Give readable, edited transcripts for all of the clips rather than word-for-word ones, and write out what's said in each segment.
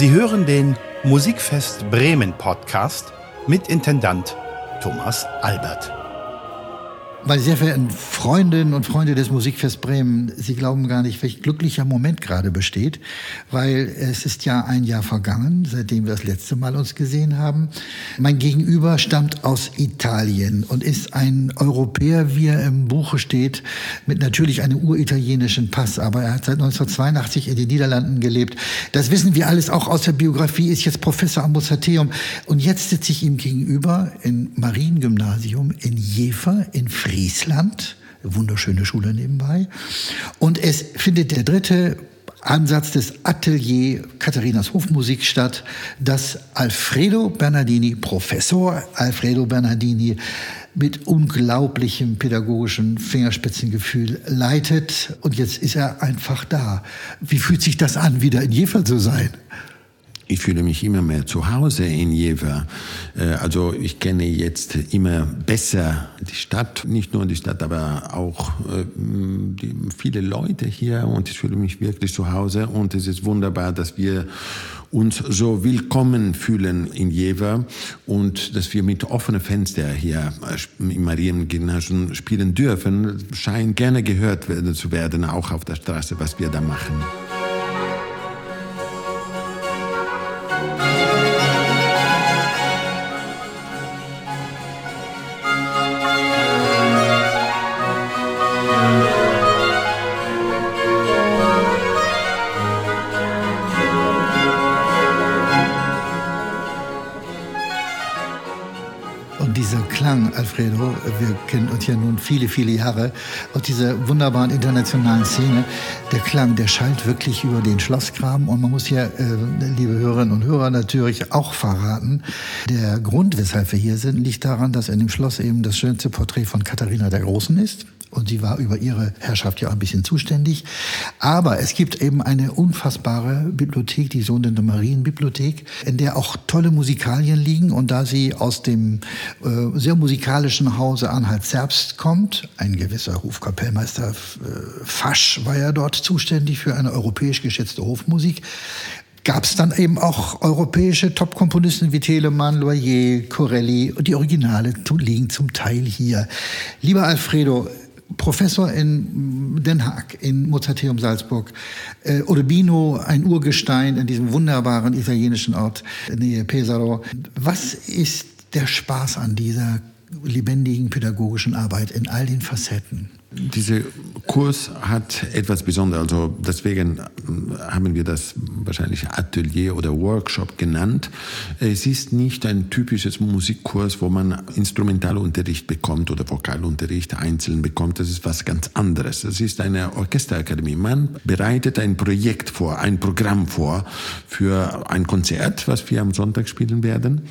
Sie hören den Musikfest Bremen Podcast mit Intendant Thomas Albert. Meine sehr verehrten Freundinnen und Freunde des Musikfest Bremen, Sie glauben gar nicht, welch glücklicher Moment gerade besteht, weil es ist ja ein Jahr vergangen, seitdem wir das letzte Mal uns gesehen haben. Mein Gegenüber stammt aus Italien und ist ein Europäer, wie er im Buche steht, mit natürlich einem uritalienischen Pass, aber er hat seit 1982 in den Niederlanden gelebt. Das wissen wir alles auch aus der Biografie, ist jetzt Professor am Mozarteum und jetzt sitze ich ihm gegenüber im Mariengymnasium in Jever in Friesland, wunderschöne Schule nebenbei. Und es findet der dritte Ansatz des Atelier Katharinas Hofmusik statt, das Professor Alfredo Bernardini mit unglaublichem pädagogischen Fingerspitzengefühl leitet. Und jetzt ist er einfach da. Wie fühlt sich das an, wieder in Jever zu sein? Ich fühle mich immer mehr zu Hause in Jever. Also ich kenne jetzt immer besser die Stadt, nicht nur die Stadt, aber auch viele Leute hier und ich fühle mich wirklich zu Hause und es ist wunderbar, dass wir uns so willkommen fühlen in Jever und dass wir mit offenen Fenstern hier im Mariengymnasium spielen dürfen, scheint gerne gehört zu werden, auch auf der Straße, was wir da machen. Alfredo, wir kennen uns ja nun viele, viele Jahre aus dieser wunderbaren internationalen Szene. Der Klang, der schallt wirklich über den Schlossgraben und man muss ja, liebe Hörerinnen und Hörer, natürlich auch verraten, der Grund, weshalb wir hier sind, liegt daran, dass in dem Schloss eben das schönste Porträt von Katharina der Großen ist. Und sie war über ihre Herrschaft ja auch ein bisschen zuständig. Aber es gibt eben eine unfassbare Bibliothek, die sogenannte Marienbibliothek, in der auch tolle Musikalien liegen. Und da sie aus dem sehr musikalischen Hause Anhalt-Zerbst kommt, ein gewisser Hofkapellmeister Fasch war ja dort zuständig für eine europäisch geschätzte Hofmusik, gab es dann eben auch europäische Top-Komponisten wie Telemann, Loyer, Corelli. Und die Originale liegen zum Teil hier. Lieber Alfredo, Professor in Den Haag, in Mozarteum Salzburg, Urbino, ein Urgestein in diesem wunderbaren italienischen Ort, nähe Pesaro. Was ist der Spaß an dieser lebendigen pädagogischen Arbeit in all den Facetten? Dieser Kurs hat etwas Besonderes, also deswegen haben wir das wahrscheinlich Atelier oder Workshop genannt. Es ist nicht ein typisches Musikkurs, wo man Instrumentalunterricht bekommt oder Vokalunterricht einzeln bekommt. Das ist was ganz anderes. Es ist eine Orchesterakademie. Man bereitet ein Projekt vor, ein Programm vor für ein Konzert, was wir am Sonntag spielen werden.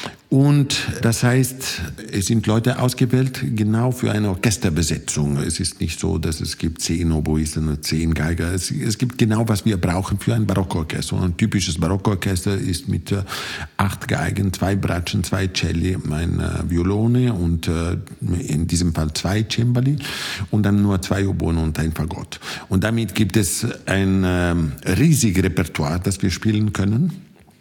Und das heißt, es sind Leute ausgewählt genau für eine Orchesterbesetzung. Es ist nicht so, dass es gibt 10 Oboisten und 10 Geiger. Es gibt genau, was wir brauchen für ein Barockorchester. Und ein typisches Barockorchester ist mit 8 Geigen, 2 Bratschen, 2 Celli, ein Violone und in diesem Fall 2 Cembali und dann nur 2 Oboen und ein Fagott. Und damit gibt es ein riesiges Repertoire, das wir spielen können.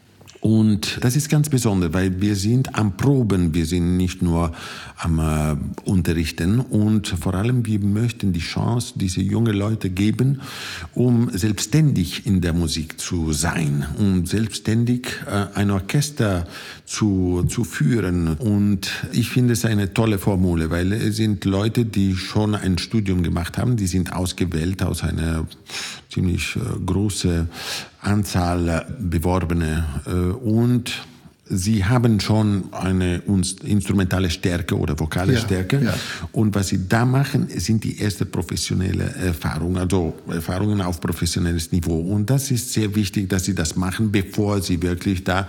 Und das ist ganz besonders, weil wir sind am Proben, wir sind nicht nur am Unterrichten und vor allem wir möchten die Chance diese jungen Leute geben, um selbstständig in der Musik zu sein, um selbstständig ein Orchester zu führen. Und ich finde es eine tolle Formel, weil es sind Leute, die schon ein Studium gemacht haben, die sind ausgewählt aus einer ziemlich große Anzahl Beworbene und sie haben schon eine instrumentale Stärke oder vokale Stärke. Ja. Und was sie da machen, sind die erste professionelle Erfahrungen, also Erfahrungen auf professionelles Niveau. Und das ist sehr wichtig, dass sie das machen, bevor sie wirklich da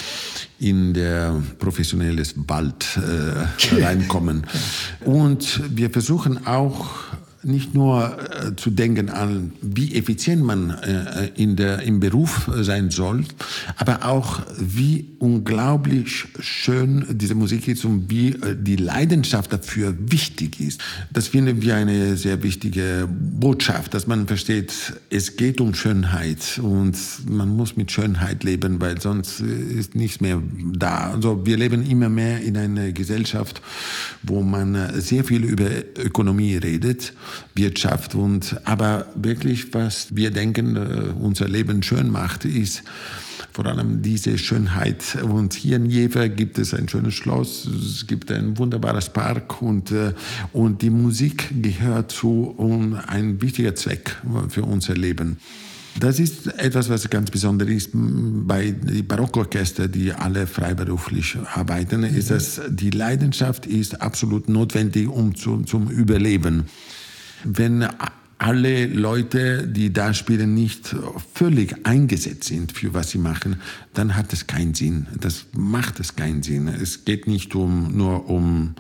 in der professionelles Wald reinkommen. Und wir versuchen auch nicht nur zu denken an, wie effizient man im Beruf sein soll, aber auch, wie unglaublich schön diese Musik ist und wie die Leidenschaft dafür wichtig ist. Das finden wir eine sehr wichtige Botschaft, dass man versteht, es geht um Schönheit und man muss mit Schönheit leben, weil sonst ist nichts mehr da. Also wir leben immer mehr in einer Gesellschaft, wo man sehr viel über Ökonomie redet, Wirtschaft aber wirklich, was wir denken, unser Leben schön macht, ist vor allem diese Schönheit. Und hier in Jever gibt es ein schönes Schloss, es gibt ein wunderbares Park und die Musik gehört zu ein wichtiger Zweck für unser Leben. Das ist etwas, was ganz besonders ist bei den Barockorchester, die alle freiberuflich arbeiten, ist, dass die Leidenschaft ist absolut notwendig, zum Überleben. Wenn alle Leute, die da spielen, nicht völlig eingesetzt sind für was sie machen, dann hat es keinen Sinn. Das macht es keinen Sinn. Es geht nicht nur um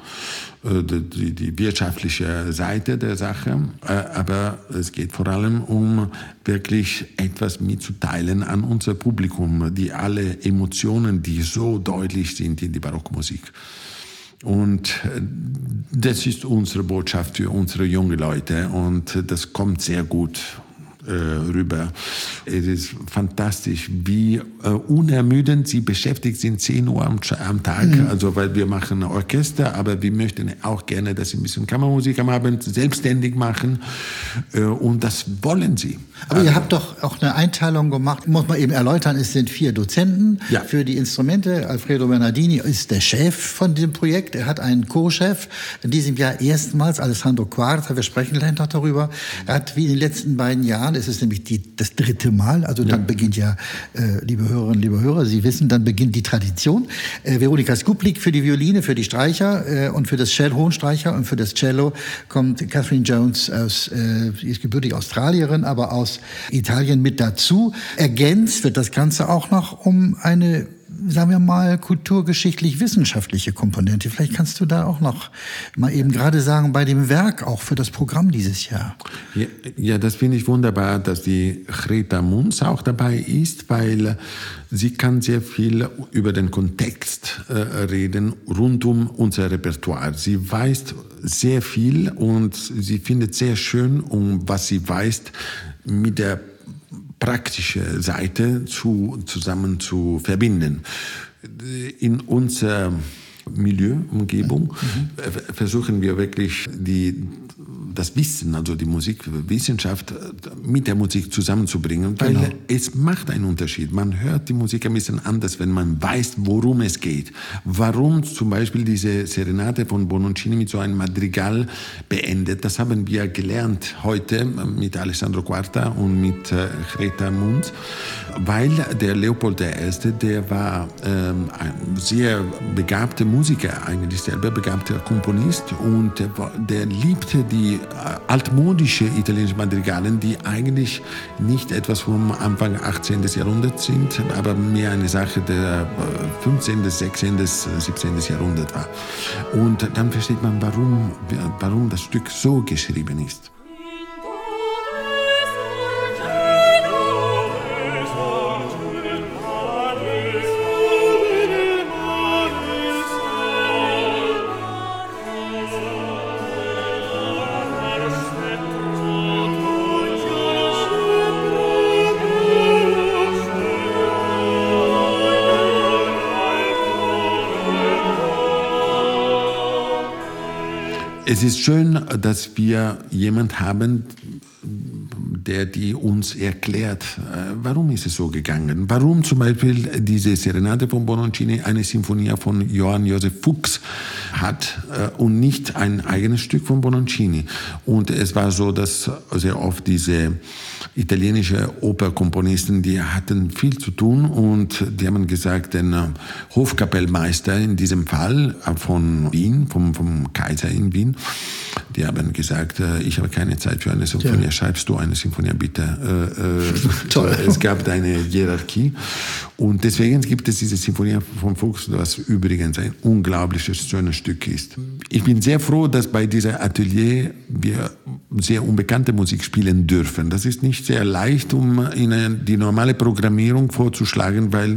die wirtschaftliche Seite der Sache, aber es geht vor allem um wirklich etwas mitzuteilen an unser Publikum, die alle Emotionen, die so deutlich sind in die Barockmusik. Und das ist unsere Botschaft für unsere jungen Leute und das kommt sehr gut rüber. Es ist fantastisch, wie unermüdend sie beschäftigt sind, 10 Uhr am Tag. Also, weil wir machen Orchester, aber wir möchten auch gerne, dass sie ein bisschen Kammermusik am Abend selbstständig machen. Und das wollen sie. Aber ihr habt doch auch eine Einteilung gemacht, muss man eben erläutern, es sind 4 Dozenten für die Instrumente. Alfredo Bernardini ist der Chef von diesem Projekt. Er hat einen Co-Chef, in diesem Jahr erstmals Alessandro Quarta, wir sprechen gleich noch darüber. Er hat wie in den letzten beiden Jahren, es ist nämlich das 3. Mal, also dann beginnt liebe Hörerinnen, liebe Hörer, Sie wissen, dann beginnt die Tradition. Veronika Skuplik für die Violine, für die Streicher und für das Hohnstreicher und für das Cello kommt Catherine Jones sie ist gebürtig Australierin, aber aus Italien mit dazu. Ergänzt wird das Ganze auch noch um eine, sagen wir mal, kulturgeschichtlich-wissenschaftliche Komponente. Vielleicht kannst du da auch noch mal eben gerade sagen, bei dem Werk auch für das Programm dieses Jahr. Ja, das finde ich wunderbar, dass die Greta Munz auch dabei ist, weil sie kann sehr viel über den Kontext reden rund um unser Repertoire. Sie weiß sehr viel und sie findet sehr schön, was sie weiß, mit der praktische Seite zusammen zu verbinden. In unserer Umgebung versuchen wir wirklich das Wissen, also die Musikwissenschaft mit der Musik zusammenzubringen, weil es macht einen Unterschied. Man hört die Musik ein bisschen anders, wenn man weiß, worum es geht. Warum zum Beispiel diese Serenade von Bononcini mit so einem Madrigal beendet, das haben wir gelernt heute mit Alessandro Quarta und mit Greta Munz, weil der Leopold I., der war ein sehr begabter Musiker, eigentlich selber begabter Komponist und der liebte die altmodische italienische Madrigalen, die eigentlich nicht etwas vom Anfang 18. Jahrhunderts sind, aber mehr eine Sache der 15., 16., 17. Jahrhundert war. Und dann versteht man, warum das Stück so geschrieben ist. Es ist schön, dass wir jemanden haben, der uns erklärt, warum ist es so gegangen. Warum zum Beispiel diese Serenade von Bononcini eine Sinfonie von Johann Josef Fuchs hat und nicht ein eigenes Stück von Bononcini. Und es war so, dass sehr oft diese italienische Operkomponisten, die hatten viel zu tun und die haben gesagt, den Hofkapellmeister in diesem Fall von Wien, vom Kaiser in Wien, die haben gesagt, ich habe keine Zeit für eine Sinfonie, schreibst du eine Sinfonie? Sinfonia, bitte. Toll. Es gab eine Hierarchie. Und deswegen gibt es diese Sinfonie von Fuchs, was übrigens ein unglaubliches, schönes Stück ist. Ich bin sehr froh, dass bei dieser Atelier wir sehr unbekannte Musik spielen dürfen. Das ist nicht sehr leicht, um die normale Programmierung vorzuschlagen, weil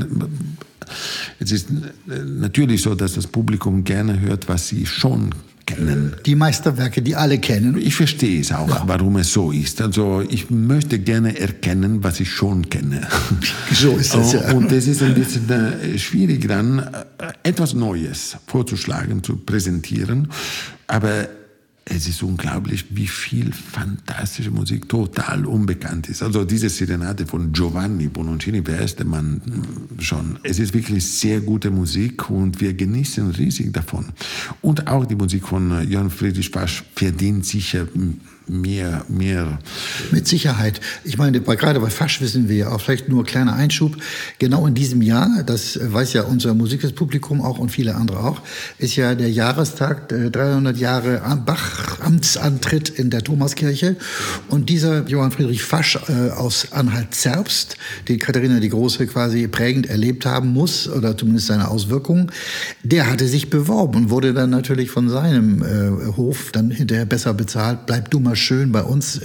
es ist natürlich so, dass das Publikum gerne hört, was sie schon kennen. Die Meisterwerke, die alle kennen. Ich verstehe es auch, warum es so ist. Also ich möchte gerne erkennen, was ich schon kenne. So ist es, ja. Und es ist ein bisschen schwierig dann, etwas Neues vorzuschlagen, zu präsentieren. Aber es ist unglaublich, wie viel fantastische Musik total unbekannt ist. Also diese Serenade von Giovanni Bononcini, wer ist der Mann schon? Es ist wirklich sehr gute Musik und wir genießen riesig davon. Und auch die Musik von Johann Friedrich Fasch verdient sicher mehr. Mit Sicherheit. Ich meine, gerade bei Fasch wissen wir ja auch, vielleicht nur kleiner Einschub, genau in diesem Jahr, das weiß ja unser Musikpublikum auch und viele andere auch, ist ja der Jahrestag, 300 Jahre Bach-Amtsantritt in der Thomaskirche. Und dieser Johann Friedrich Fasch aus Anhalt-Zerbst, den Katharina die Große quasi prägend erlebt haben muss, oder zumindest seine Auswirkungen, der hatte sich beworben und wurde dann natürlich von seinem Hof dann hinterher besser bezahlt. Bleib du mal schön bei uns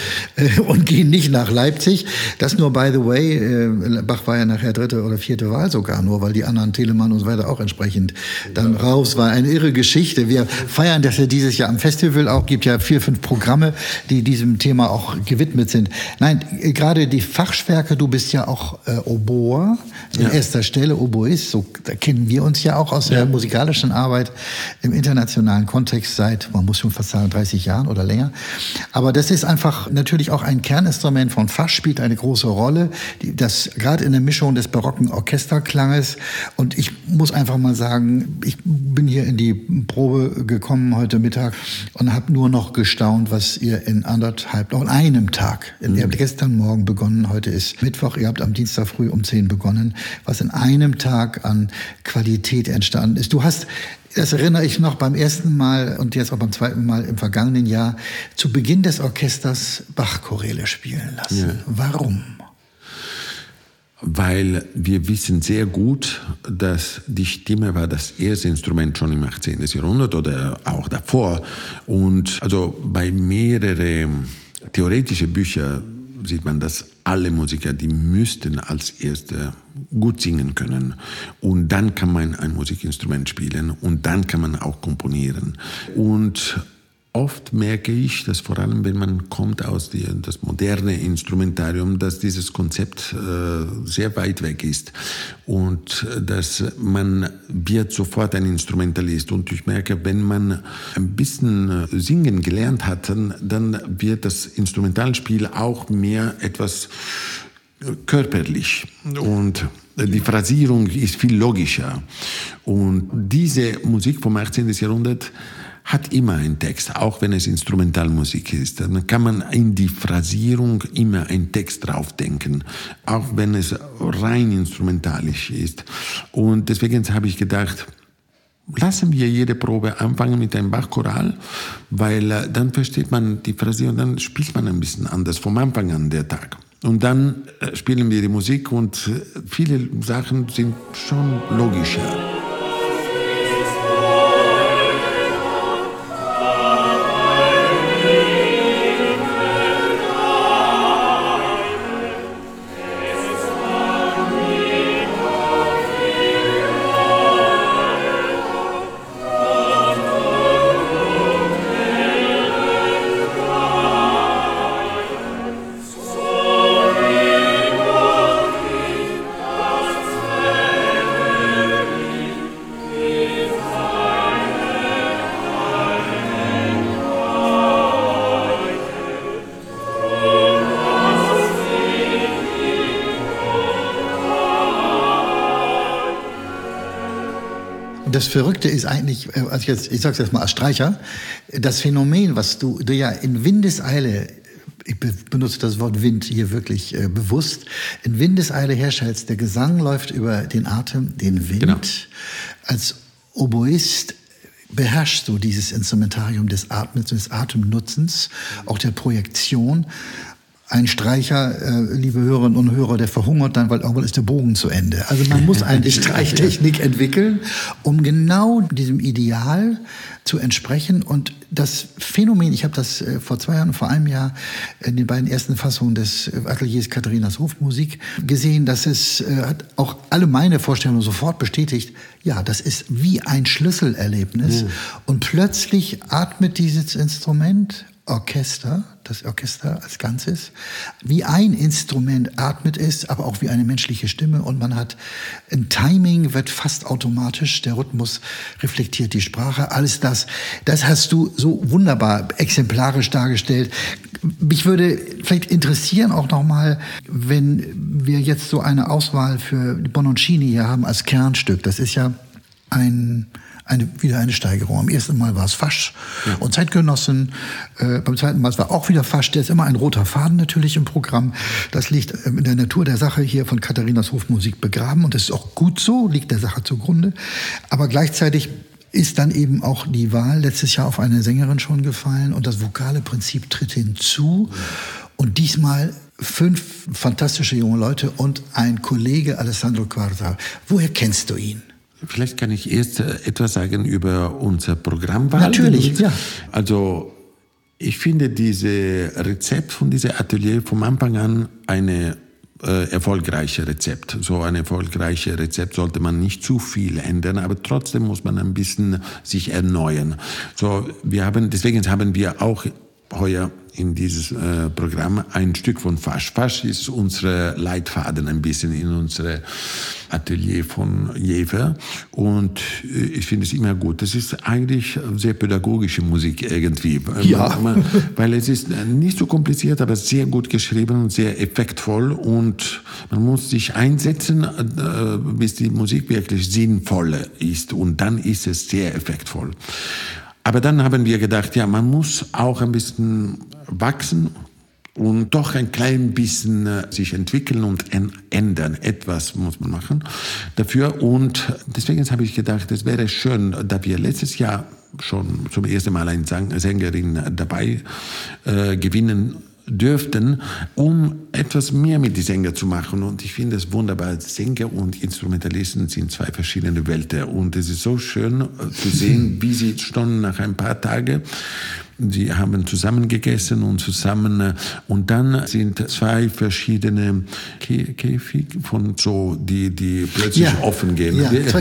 und geh nicht nach Leipzig. Das nur by the way, Bach war ja nachher 3. oder 4. Wahl sogar, nur weil die anderen, Telemann und so weiter, auch entsprechend dann raus war. Eine irre Geschichte. Wir feiern das ja dieses Jahr am Festival auch, gibt ja 4, 5 Programme, die diesem Thema auch gewidmet sind. Nein, gerade die Fachwerke, du bist ja auch Oboer, in erster Stelle Oboist, so da kennen wir uns ja auch aus der musikalischen Arbeit im internationalen Kontext seit, man muss schon fast sagen, 30 Jahren oder länger. Aber das ist einfach natürlich auch ein Kerninstrument von Fasch, spielt eine große Rolle, das gerade in der Mischung des barocken Orchesterklanges. Und ich muss einfach mal sagen, ich bin hier in die Probe gekommen heute Mittag und habe nur noch gestaunt, was ihr in einem Tag, ihr habt gestern Morgen begonnen, heute ist Mittwoch, ihr habt am Dienstag früh um 10 begonnen, was in einem Tag an Qualität entstanden ist. Du hast, das erinnere ich noch, beim ersten Mal und jetzt auch beim zweiten Mal im vergangenen Jahr zu Beginn des Orchesters Bach-Choräle spielen lassen. Ja. Warum? Weil wir wissen sehr gut, dass die Stimme war das erste Instrument schon im 18. Jahrhundert oder auch davor. Und also bei mehreren theoretischen Büchern sieht man, dass alle Musiker, die müssten als Erste gut singen können. Und dann kann man ein Musikinstrument spielen und dann kann man auch komponieren. Und oft merke ich, dass vor allem, wenn man kommt aus das moderne Instrumentarium, dass dieses Konzept sehr weit weg ist und dass man wird sofort ein Instrumentalist. Und ich merke, wenn man ein bisschen singen gelernt hat, dann wird das Instrumentalspiel auch mehr etwas körperlich und die Phrasierung ist viel logischer. Und diese Musik vom 18. Jahrhundert hat immer einen Text, auch wenn es Instrumentalmusik ist. Dann kann man in die Phrasierung immer einen Text draufdenken, auch wenn es rein instrumentalisch ist. Und deswegen habe ich gedacht, lassen wir jede Probe anfangen mit einem Bach-Choral, weil dann versteht man die Phrasierung, dann spielt man ein bisschen anders vom Anfang an der Tag. Und dann spielen wir die Musik und viele Sachen sind schon logischer. Das Verrückte ist eigentlich, ich sage es jetzt mal als Streicher, das Phänomen, was du ja in Windeseile, ich benutze das Wort Wind hier wirklich bewusst, in Windeseile herstellst. Der Gesang läuft über den Atem, den Wind. Genau. Als Oboist beherrschst du dieses Instrumentarium des Atmens, des Atemnutzens, auch der Projektion. ein Streicher, liebe Hörerinnen und Hörer, der verhungert dann, weil irgendwann ist der Bogen zu Ende. Also man muss eine Streichtechnik entwickeln, um genau diesem Ideal zu entsprechen. Und das Phänomen, ich habe das vor 2 Jahren, vor einem Jahr in den beiden ersten Fassungen des Ateliers Katharinas Hofmusik gesehen, dass es hat auch alle meine Vorstellungen sofort bestätigt, ja, das ist wie ein Schlüsselerlebnis. Und plötzlich atmet dieses Instrument, das Orchester als Ganzes, wie ein Instrument atmet es, aber auch wie eine menschliche Stimme, und man hat ein Timing, wird fast automatisch, der Rhythmus reflektiert die Sprache, alles das hast du so wunderbar exemplarisch dargestellt. Mich würde vielleicht interessieren auch nochmal, wenn wir jetzt so eine Auswahl für Bononcini hier haben als Kernstück, das ist ja wieder eine Steigerung. Am ersten Mal war es Fasch und Zeitgenossen. Beim zweiten Mal war auch wieder Fasch. Der ist immer ein roter Faden natürlich im Programm. Das liegt in der Natur der Sache hier von Katharinas Hofmusik begraben. Und das ist auch gut so, liegt der Sache zugrunde. Aber gleichzeitig ist dann eben auch die Wahl letztes Jahr auf eine Sängerin schon gefallen. Und das vokale Prinzip tritt hinzu. Und diesmal 5 fantastische junge Leute und ein Kollege, Alessandro Quarta. Woher kennst du ihn? Vielleicht kann ich erst etwas sagen über unser Programmwahl. Natürlich, ja. Also ich finde dieses Rezept von diesem Atelier vom Anfang an eine erfolgreiche Rezept. So ein erfolgreiches Rezept sollte man nicht zu viel ändern, aber trotzdem muss man ein bisschen sich erneuern. So, deswegen haben wir auch heuer in dieses Programm ein Stück von Fasch. Fasch ist unser Leitfaden ein bisschen in unserem Atelier von Jever, und ich finde es immer gut. Das ist eigentlich sehr pädagogische Musik irgendwie. Ja. Weil es ist nicht so kompliziert, aber sehr gut geschrieben und sehr effektvoll, und man muss sich einsetzen, bis die Musik wirklich sinnvoll ist, und dann ist es sehr effektvoll. Aber dann haben wir gedacht, ja, man muss auch ein bisschen wachsen und doch ein klein bisschen sich entwickeln und ändern. Etwas muss man machen dafür. Und deswegen habe ich gedacht, es wäre schön, da wir letztes Jahr schon zum ersten Mal eine Sängerin dabei gewinnen dürften, um etwas mehr mit den Sängern zu machen. Und ich finde es wunderbar. Sänger und Instrumentalisten sind 2 verschiedene Welten. Und es ist so schön zu sehen, wie sie schon nach ein paar Tagen, sie haben zusammen gegessen und dann sind 2 verschiedene Käfig von so, die plötzlich offen gehen. Ja, 2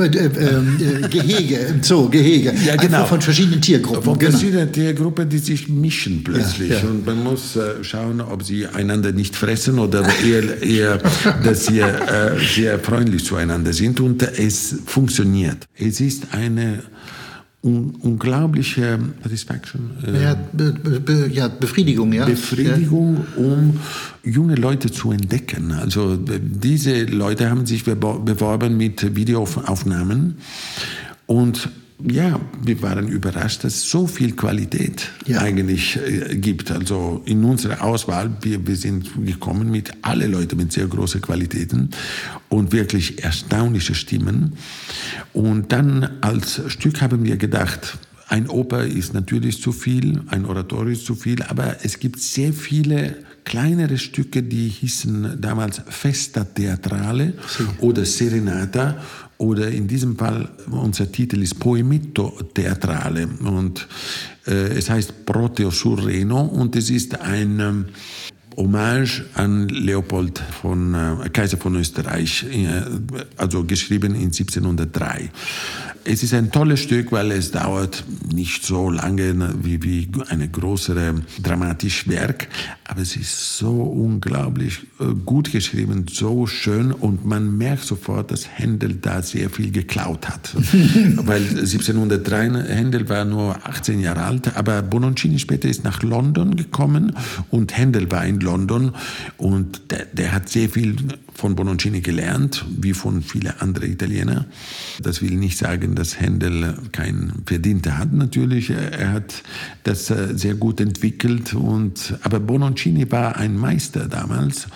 Gehege im Zoo, Gehege. Ja, genau. Einfach von verschiedenen Tiergruppen. Von verschiedenen Tiergruppen, die sich mischen plötzlich. Ja. Und man muss schauen, ob sie einander nicht fressen oder eher dass sie sehr freundlich zueinander sind. Und es funktioniert. Es ist eine unglaubliche Satisfaction. Befriedigung, ja. Befriedigung, um junge Leute zu entdecken. Also diese Leute haben sich beworben mit Videoaufnahmen, und ja, wir waren überrascht, dass es so viel Qualität eigentlich gibt. Also in unserer Auswahl, wir sind gekommen mit alle Leute mit sehr großen Qualitäten und wirklich erstaunliche Stimmen. Und dann als Stück haben wir gedacht, ein Oper ist natürlich zu viel, ein Oratorium ist zu viel, aber es gibt sehr viele kleinere Stücke, die hießen damals Festa Teatrale oder Serenata, oder in diesem Fall, unser Titel ist Poemetto Teatrale, und es heißt Proteo sul Reno, und es ist ein Hommage an Leopold Kaiser von Österreich, also geschrieben in 1703. Es ist ein tolles Stück, weil es dauert nicht so lange wie ein größeres dramatisches Werk, aber es ist so unglaublich gut geschrieben, so schön, und man merkt sofort, dass Händel da sehr viel geklaut hat. Weil 1703, Händel war nur 18 Jahre alt, aber Bononcini später ist nach London gekommen und Händel war in London, und der hat sehr viel von Bononcini gelernt, wie von vielen anderen Italienern. Das will nicht sagen, dass Händel kein Verdienter hat, natürlich. Er hat das sehr gut entwickelt, aber Bononcini war ein Meister damals.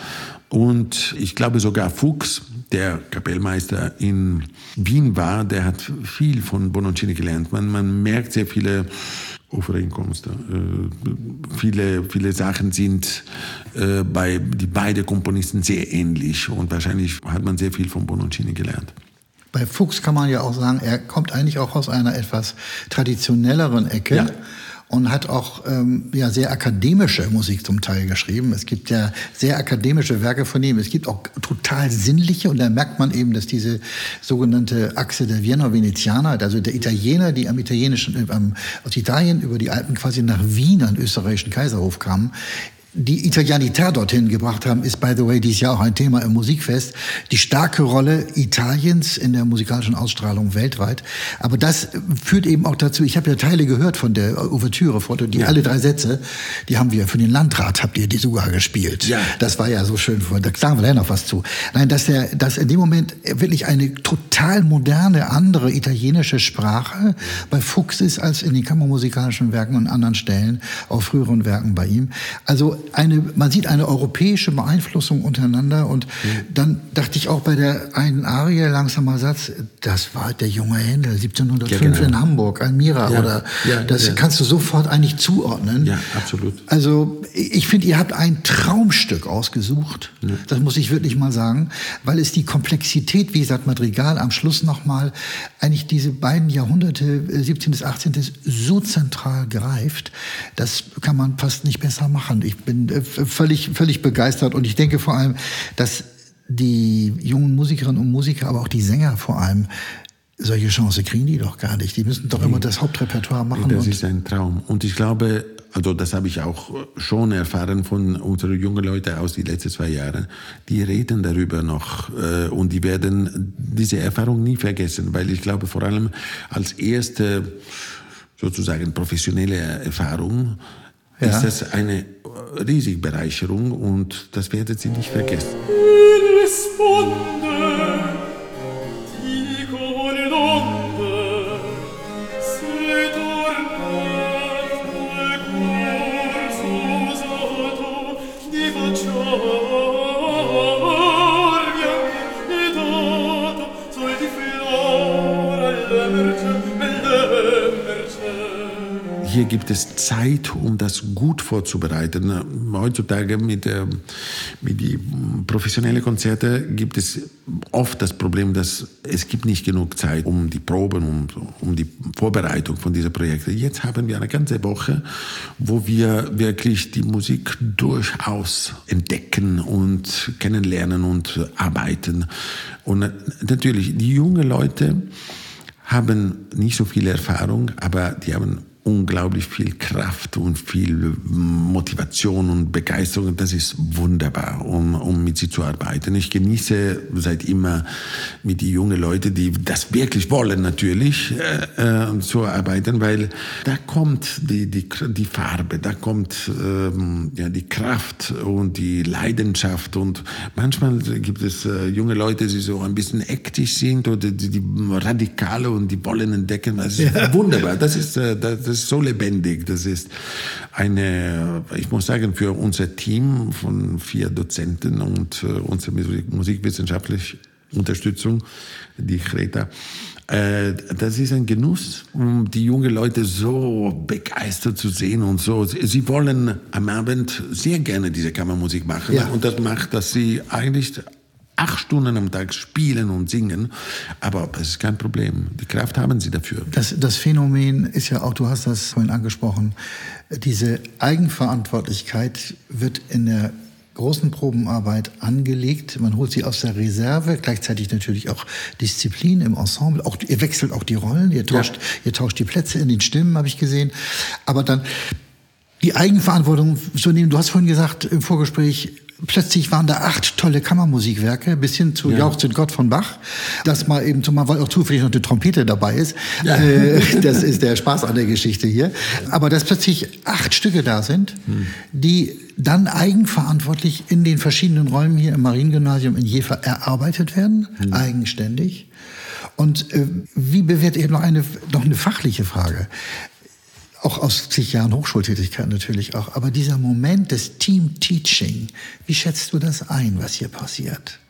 Und ich glaube sogar Fuchs, der Kapellmeister in Wien war, der hat viel von Bononcini gelernt. Man merkt sehr viele Overeenkomsten. Viele Sachen sind bei die beiden Komponisten sehr ähnlich und wahrscheinlich hat man sehr viel von Bononcini gelernt. Bei Fuchs kann man ja auch sagen, er kommt eigentlich auch aus einer etwas traditionelleren Ecke. Ja. Und hat auch sehr akademische Musik zum Teil geschrieben. Es gibt ja sehr akademische Werke von ihm. Es gibt auch total sinnliche. Und da merkt man eben, dass diese sogenannte Achse der Wiener Venezianer, also der Italiener, die aus Italien über die Alpen quasi nach Wien an den österreichischen Kaiserhof kamen, die Italianität dorthin gebracht haben, ist, by the way, dieses Jahr auch ein Thema im Musikfest. Die starke Rolle Italiens in der musikalischen Ausstrahlung weltweit. Aber das führt eben auch dazu, ich habe ja Teile gehört von der Ouvertüre, alle 3 Sätze, die haben wir für den Landrat, habt ihr die sogar gespielt. Ja. Das war ja so schön, da sagen wir gleich noch was zu. Nein, dass in dem Moment wirklich eine total moderne, andere italienische Sprache bei Fuchs ist, als in den kammermusikalischen Werken und anderen Stellen, auch früheren Werken bei ihm. Also man sieht eine europäische Beeinflussung untereinander und dann dachte ich auch bei der einen Arie, langsamer Satz, das war der junge Händel, 1705 in Hamburg, Almira, oder das kannst du sofort eigentlich zuordnen. Ja, absolut. Also ich finde, ihr habt ein Traumstück ausgesucht, das muss ich wirklich mal sagen, weil es die Komplexität, wie gesagt, Madrigal am Schluss nochmal, eigentlich diese beiden Jahrhunderte, 17. bis 18. so zentral greift, das kann man fast nicht besser machen. Ich bin völlig begeistert und ich denke vor allem, dass die jungen Musikerinnen und Musiker, aber auch die Sänger vor allem, solche Chance kriegen die doch gar nicht. Die müssen doch immer das Hauptrepertoire machen. Das ist ein Traum. Und ich glaube, also das habe ich auch schon erfahren von unseren jungen Leuten aus den letzten 2 Jahren, die reden darüber noch und die werden diese Erfahrung nie vergessen, weil ich glaube vor allem als erste sozusagen professionelle Erfahrung ist das eine riesige Bereicherung und das werden Sie nicht vergessen. Hier gibt es Zeit, um das gut vorzubereiten. Heutzutage mit die professionellen Konzerten gibt es oft das Problem, dass es gibt nicht genug Zeit um die Proben, um die Vorbereitung von diesen Projekten. Jetzt haben wir eine ganze Woche, wo wir wirklich die Musik durchaus entdecken und kennenlernen und arbeiten. Und natürlich, die jungen Leute haben nicht so viel Erfahrung, aber die haben unglaublich viel Kraft und viel Motivation und Begeisterung. Das ist wunderbar, um mit sie zu arbeiten. Ich genieße seit immer mit den jungen Leuten, die das wirklich wollen, natürlich zu arbeiten, weil da kommt die Farbe, da kommt die Kraft und die Leidenschaft. Und manchmal gibt es junge Leute, die so ein bisschen hektisch sind oder die Radikale und die wollen entdecken. Das ist wunderbar. Das ist so lebendig. Das ist ich muss sagen, für unser Team von 4 Dozenten und unsere musikwissenschaftliche Unterstützung, die Greta, das ist ein Genuss, um die jungen Leute so begeistert zu sehen und so. Sie wollen am Abend sehr gerne diese Kammermusik machen und das macht, dass sie eigentlich 8 Stunden am Tag spielen und singen, aber das ist kein Problem. Die Kraft haben sie dafür. Das Phänomen ist ja auch, du hast das vorhin angesprochen, diese Eigenverantwortlichkeit wird in der großen Probenarbeit angelegt. Man holt sie aus der Reserve, gleichzeitig natürlich auch Disziplin im Ensemble. Ihr wechselt auch die Rollen, ihr tauscht die Plätze in den Stimmen, habe ich gesehen. Aber dann die Eigenverantwortung zu nehmen. Du hast vorhin gesagt im Vorgespräch, plötzlich waren da 8 tolle Kammermusikwerke, bis hin zu Jauchzet Gott von Bach. Das mal eben zumal, weil auch zufällig noch die Trompete dabei ist. Ja. Das ist der Spaß an der Geschichte hier. Aber dass plötzlich 8 Stücke da sind, die dann eigenverantwortlich in den verschiedenen Räumen hier im Mariengymnasium in Jever erarbeitet werden, eigenständig. Und wie bewertet ihr noch eine fachliche Frage? Auch aus zig Jahren Hochschultätigkeit natürlich auch. Aber dieser Moment des Team-Teaching, wie schätzt du das ein, was hier passiert?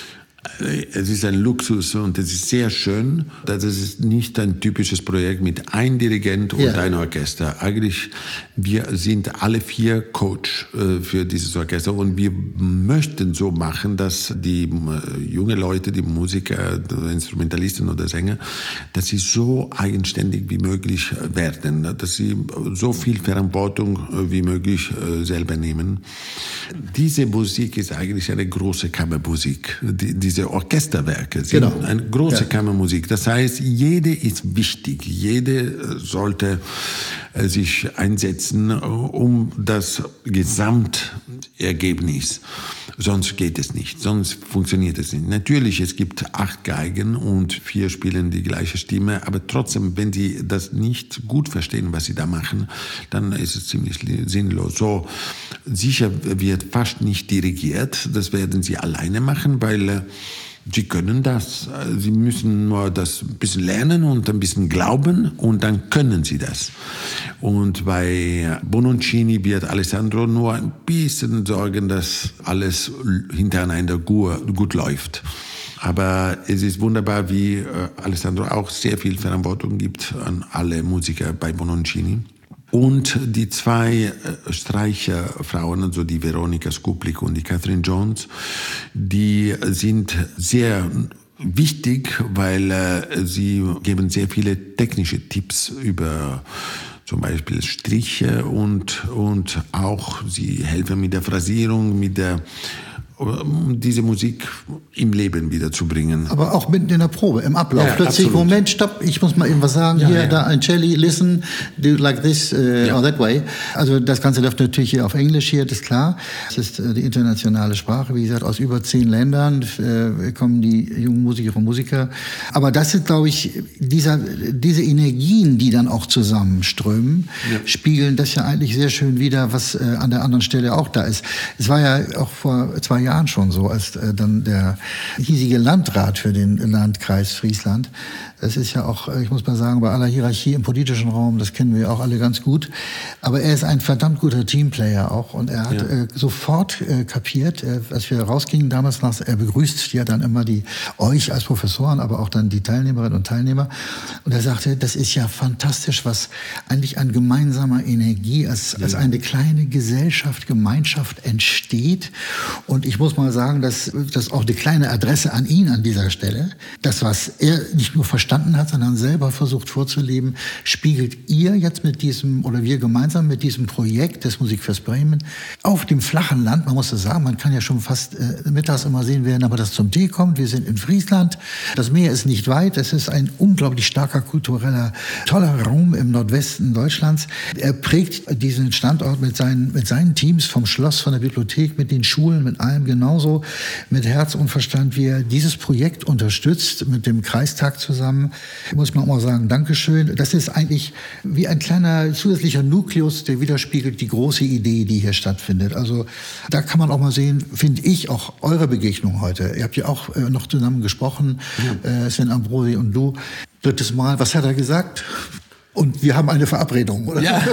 Es ist ein Luxus und es ist sehr schön, dass es nicht ein typisches Projekt mit einem Dirigent und ein Orchester. Eigentlich, wir sind alle 4 Coach für dieses Orchester und wir möchten so machen, dass die junge Leute, die Musiker, die Instrumentalisten oder Sänger, dass sie so eigenständig wie möglich werden, dass sie so viel Verantwortung wie möglich selber nehmen. Diese Musik ist eigentlich eine große Kammermusik. Diese Orchesterwerke sind eine große Kammermusik. Das heißt, jede ist wichtig. Jede sollte sich einsetzen um das Gesamtergebnis. Sonst geht es nicht. Sonst funktioniert es nicht. Natürlich, es gibt 8 Geigen und 4 spielen die gleiche Stimme. Aber trotzdem, wenn die das nicht gut verstehen, was sie da machen, dann ist es ziemlich sinnlos. So sicher wird fast nicht dirigiert. Das werden sie alleine machen, weil sie können das. Sie müssen nur das ein bisschen lernen und ein bisschen glauben und dann können sie das. Und bei Bononcini wird Alessandro nur ein bisschen sorgen, dass alles hintereinander gut läuft. Aber es ist wunderbar, wie Alessandro auch sehr viel Verantwortung gibt an alle Musiker bei Bononcini. Und die 2 Streicherfrauen, also die Veronika Skuplik und die Catherine Jones, die sind sehr wichtig, weil sie geben sehr viele technische Tipps über zum Beispiel Striche und auch sie helfen mit der Phrasierung, um diese Musik im Leben wiederzubringen. Aber auch mitten in der Probe, im Ablauf. Ja, plötzlich, absolut. Moment, stopp, ich muss mal eben was sagen. Da ein Celli, listen, do like this or that way. Also das Ganze läuft natürlich hier auf Englisch hier, das ist klar. Das ist die internationale Sprache, wie gesagt, aus über 10 Ländern kommen die jungen Musikerinnen und Musiker. Aber das sind, glaube ich, diese Energien, die dann auch zusammenströmen, spiegeln das ja eigentlich sehr schön wider, was an der anderen Stelle auch da ist. Es war ja auch vor 2 Jahren schon so, als dann der hiesige Landrat für den Landkreis Friesland, das ist ja auch, ich muss mal sagen, bei aller Hierarchie im politischen Raum, das kennen wir auch alle ganz gut, aber er ist ein verdammt guter Teamplayer auch und er hat sofort kapiert, als wir rausgingen damals er begrüßt ja dann immer euch als Professoren, aber auch dann die Teilnehmerinnen und Teilnehmer und er sagte, das ist ja fantastisch, was eigentlich an gemeinsamer Energie als eine kleine Gesellschaft, Gemeinschaft entsteht. Und ich muss mal sagen, dass auch eine kleine Adresse an ihn an dieser Stelle, das, was er nicht nur verstanden hat, sondern selber versucht vorzuleben, spiegelt ihr jetzt oder wir gemeinsam mit diesem Projekt des Musikfest Bremen auf dem flachen Land, man muss das sagen, man kann ja schon fast mittags immer sehen werden, aber das zum Tee kommt, wir sind in Friesland, das Meer ist nicht weit, es ist ein unglaublich starker kultureller, toller Raum im Nordwesten Deutschlands. Er prägt diesen Standort mit seinen Teams vom Schloss, von der Bibliothek, mit den Schulen, mit allem genauso, mit Herz und Verstand, wie er dieses Projekt unterstützt, mit dem Kreistag zusammen. Muss man auch mal sagen, Dankeschön. Das ist eigentlich wie ein kleiner zusätzlicher Nukleus, der widerspiegelt die große Idee, die hier stattfindet. Also da kann man auch mal sehen, finde ich, auch eure Begegnung heute. Ihr habt ja auch noch zusammen gesprochen, Sven Ambrosi und du. 3. Mal, was hat er gesagt? Und wir haben eine Verabredung, oder? Ja.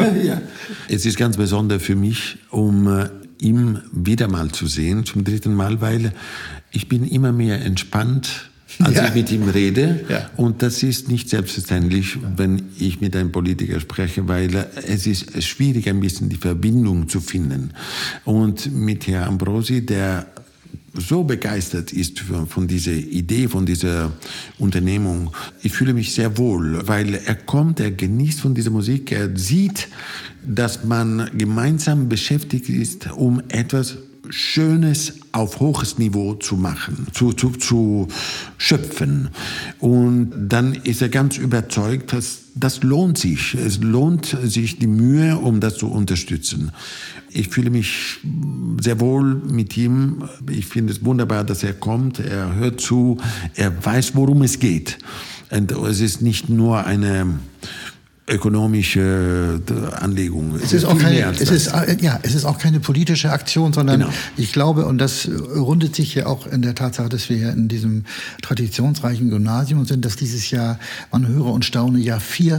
Es ist ganz besonders für mich, ihn wieder mal zu sehen, zum 3. Mal, weil ich bin immer mehr entspannt, als ich mit ihm rede. Ja. Und das ist nicht selbstverständlich, wenn ich mit einem Politiker spreche, weil es ist schwierig, ein bisschen die Verbindung zu finden. Und mit Herrn Ambrosi, der so begeistert ist von dieser Idee, von dieser Unternehmung. Ich fühle mich sehr wohl, weil er genießt von dieser Musik, er sieht, dass man gemeinsam beschäftigt ist, um etwas Schönes auf hohes Niveau zu machen, zu schöpfen. Und dann ist er ganz überzeugt, dass das lohnt sich. Es lohnt sich die Mühe, um das zu unterstützen. Ich fühle mich sehr wohl mit ihm. Ich finde es wunderbar, dass er kommt. Er hört zu. Er weiß, worum es geht. Und es ist nicht nur eine ökonomische Anlegung. Es ist auch keine politische Aktion, sondern ich glaube, und das rundet sich ja auch in der Tatsache, dass wir ja in diesem traditionsreichen Gymnasium sind, dass dieses Jahr, man höre und staune, ja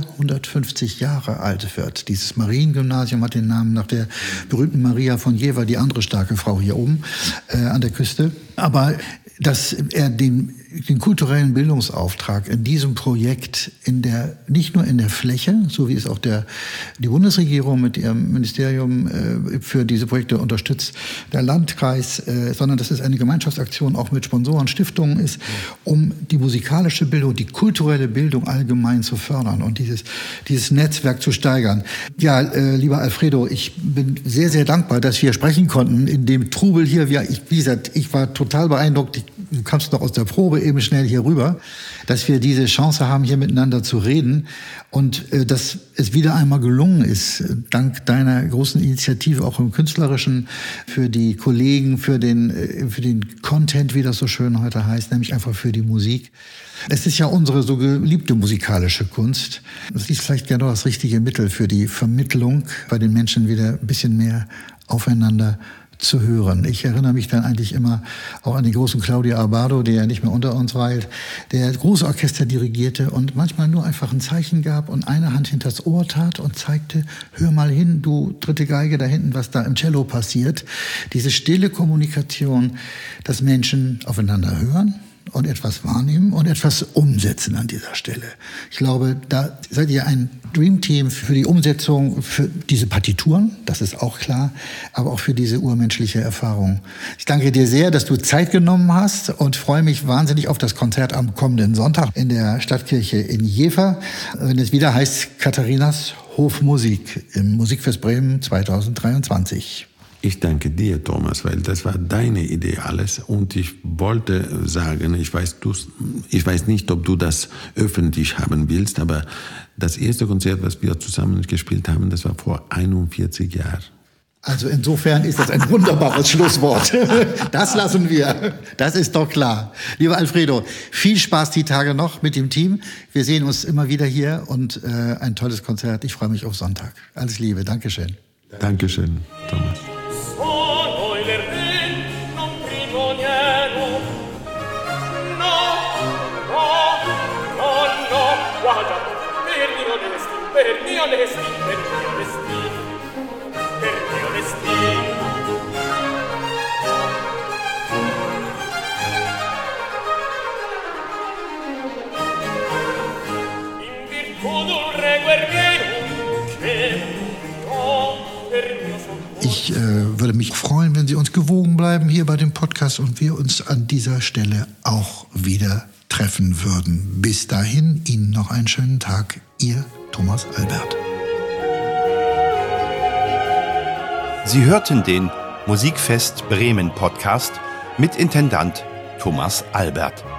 450 Jahre alt wird. Dieses Mariengymnasium hat den Namen nach der berühmten Maria von Jever, die andere starke Frau hier oben an der Küste. Aber dass er den kulturellen Bildungsauftrag in diesem Projekt nicht nur in der Fläche, so wie es auch die Bundesregierung mit ihrem Ministerium für diese Projekte unterstützt, der Landkreis, sondern dass es eine Gemeinschaftsaktion auch mit Sponsoren, Stiftungen ist, um die musikalische Bildung, die kulturelle Bildung allgemein zu fördern und dieses Netzwerk zu steigern. Ja, lieber Alfredo, ich bin sehr, sehr dankbar, dass wir sprechen konnten in dem Trubel hier. Wie gesagt, ich war total beeindruckt. Du kamst noch aus der Probe eben schnell hier rüber, dass wir diese Chance haben, hier miteinander zu reden und dass es wieder einmal gelungen ist, dank deiner großen Initiative auch im Künstlerischen, für die Kollegen, für den Content, wie das so schön heute heißt, nämlich einfach für die Musik. Es ist ja unsere so geliebte musikalische Kunst. Das ist vielleicht genau das richtige Mittel für die Vermittlung, bei den Menschen wieder ein bisschen mehr aufeinander zu hören. Ich erinnere mich dann eigentlich immer auch an den großen Claudio Abbado, der ja nicht mehr unter uns weilt, der große Orchester dirigierte und manchmal nur einfach ein Zeichen gab und eine Hand hinters Ohr tat und zeigte, hör mal hin, du dritte Geige da hinten, was da im Cello passiert. Diese stille Kommunikation, dass Menschen aufeinander hören und etwas wahrnehmen und etwas umsetzen an dieser Stelle. Ich glaube, da seid ihr ein Dreamteam für die Umsetzung, für diese Partituren, das ist auch klar, aber auch für diese urmenschliche Erfahrung. Ich danke dir sehr, dass du Zeit genommen hast und freue mich wahnsinnig auf das Konzert am kommenden Sonntag in der Stadtkirche in Jever, wenn es wieder heißt Katharinas Hofmusik im Musikfest Bremen 2023. Ich danke dir, Thomas, weil das war deine Idee alles. Und ich wollte sagen, ich weiß nicht, ob du das öffentlich haben willst, aber das erste Konzert, was wir zusammen gespielt haben, das war vor 41 Jahren. Also insofern ist das ein wunderbares Schlusswort. Das lassen wir. Das ist doch klar. Lieber Alfredo, viel Spaß die Tage noch mit dem Team. Wir sehen uns immer wieder hier und ein tolles Konzert. Ich freue mich auf Sonntag. Alles Liebe. Dankeschön. Dankeschön, Thomas. Ich würde mich freuen, wenn Sie uns gewogen bleiben hier bei dem Podcast und wir uns an dieser Stelle auch wieder treffen würden. Bis dahin, Ihnen noch einen schönen Tag. Ihr Thomas Albert. Sie hörten den Musikfest Bremen Podcast mit Intendant Thomas Albert.